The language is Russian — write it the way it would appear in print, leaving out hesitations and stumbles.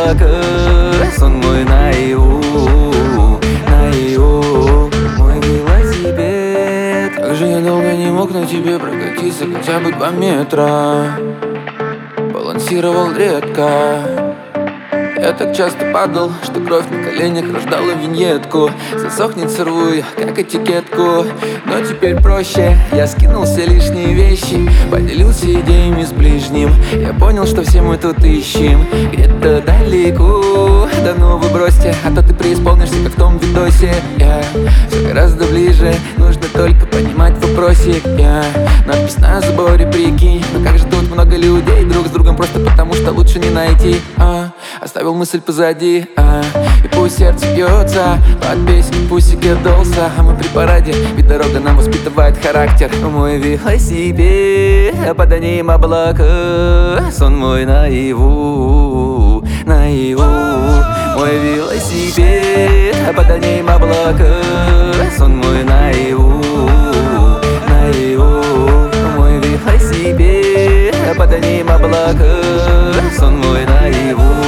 облака, сон мой наяву, наяву. Мой велосипед. Как же я долго не мог на тебе прокатиться хотя бы 2 метра. Балансировал редко. Я так часто падал, что кровь на коленях рождала виньетку. Засохнет, сорву я, как этикетку. Но теперь проще, я скинул все лишние вещи, поделился идеями с ближним. Я понял, что все мы тут ищем где-то далеко. Да ну вы бросьте, а то ты преисполнишься, как в том видосе. Я все гораздо ближе, нужно только понимать вопросик. Я надпись на заборе, прикинь. Но как же тут много людей друг с другом, просто потому что лучше не найти. Оставил мысль позади, и пусть сердце бьется под песню пусики долса. А мы при параде, ведь дорога нам воспитывает характер. Мой велосипед, под ним облака, сон мой наяву, наяву. Мой велосипед, под ним облака, сон мой наяву, наяву. Мой велосипед, под ним облака, сон мой наяву.